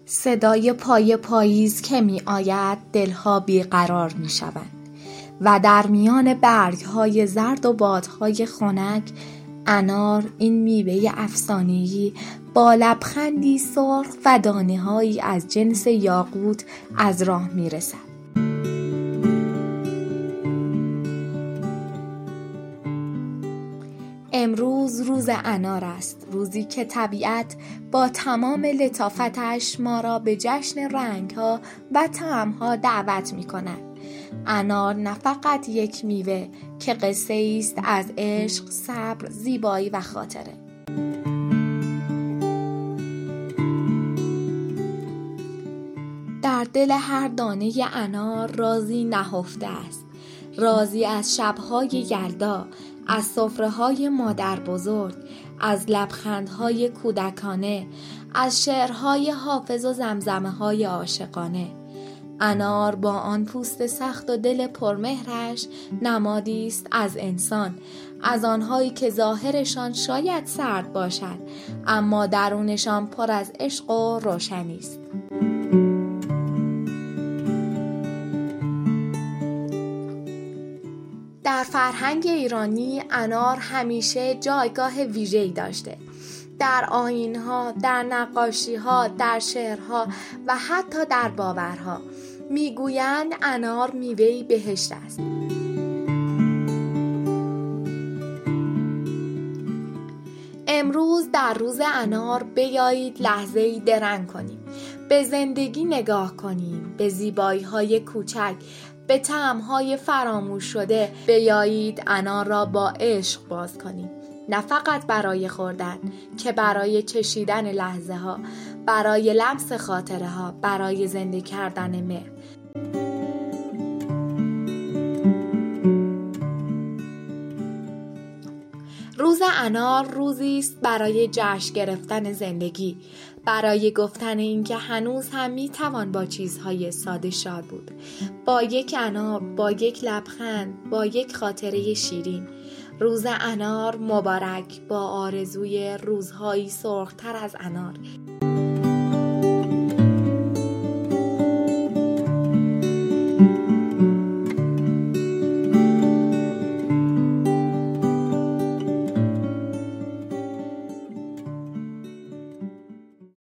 صدای پای پاییز که می آید دلها بیقرار می شوند و در میان برگهای زرد و بادهای خنک انار، این میوه افسانه‌ای با لبخندی سرخ و دانه‌هایی از جنس یاقوت از راه می رسد. امروز روز انار است، روزی که طبیعت با تمام لطافتش ما را به جشن رنگ‌ها و طعم‌ها دعوت می‌کند. انار نه فقط یک میوه که قصه است از عشق، صبر، زیبایی و خاطره. در دل هر دانه انار رازی نهفته است، رازی از شب‌های یلدا، از سفره‌های مادر بزرگ، از لبخندهای کودکانه، از شعرهای حافظ و زمزمه‌های عاشقانه. انار با آن پوست سخت و دل پرمهرش نمادی است از انسان، از آنهایی که ظاهرشان شاید سرد باشد اما درونشان پر از عشق و روشنی است. در فرهنگ ایرانی انار همیشه جایگاه ویژه‌ای داشته. در آیین‌ها، در نقاشی‌ها، در شعرها و حتی در باورها میگویند انار میوه‌ای بهشت است. امروز در روز انار بیایید لحظه‌ای درنگ کنیم، به زندگی نگاه کنیم، به زیبایی‌های کوچک، به طعم‌های فراموش شده. بیایید انار را با عشق باز کنیم، نه فقط برای خوردن، که برای چشیدن لحظه ها، برای لمس خاطره ها، برای زنده کردن مهر. روز انار روزی است برای جشن گرفتن زندگی، برای گفتن اینکه هنوز هم میتوان با چیزهای ساده شاد بود، با یک انار، با یک لبخند، با یک خاطره شیرین. روز انار مبارک، با آرزوی روزهایی سرخ‌تر از انار.